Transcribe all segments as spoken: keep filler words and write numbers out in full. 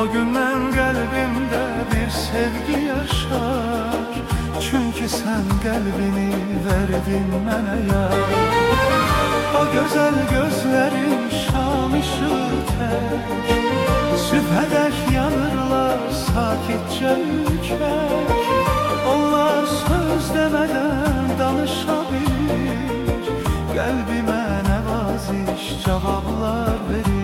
O günden kalbimde bir sevgi yaşar. Çünkü sen kalbini verdin mənə ya. O güzel gözlerin şam ışığı tek, sübhədək yanırlar sakitçe ürkək. Onlar söz demeden danışabilir, kalbime nevaziş cevaplar verir.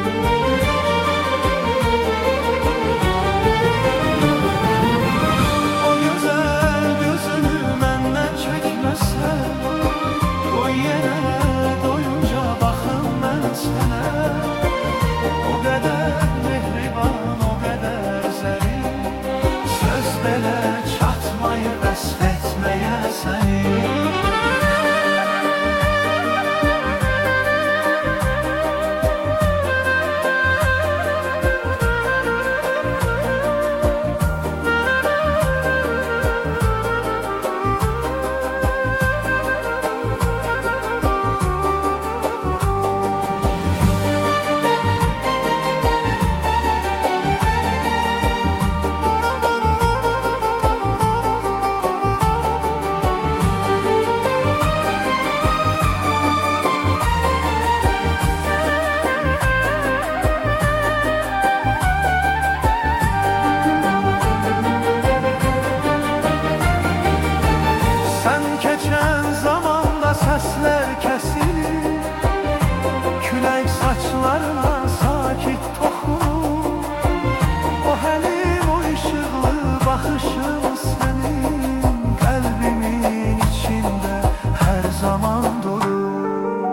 Sesler kesilir, külək saçlarına sakit toxunur. O həlim, o işıqlı baxışın sənin qəlbimin içində hər zaman durur.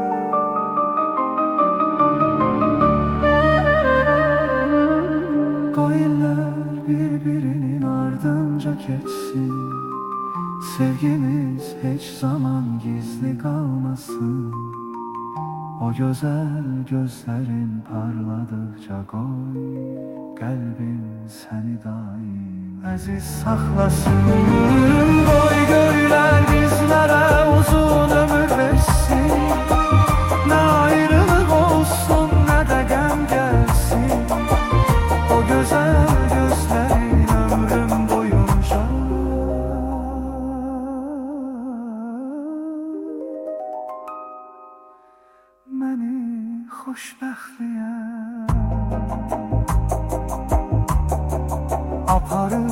Qoyunlar bir-birinin ardınca keçsin, sevgimiz hiç zaman gizli kalmasın. O güzel gözlerin parladıkça koy, kalbim seni daim aziz saklasın. Koy göyler bizlere uzun ömür versin, ne ayrılık olsun ne de gem gelsin. O güzel gözlerin ömrüm boyunca məni xoşbəxtliyə aparır.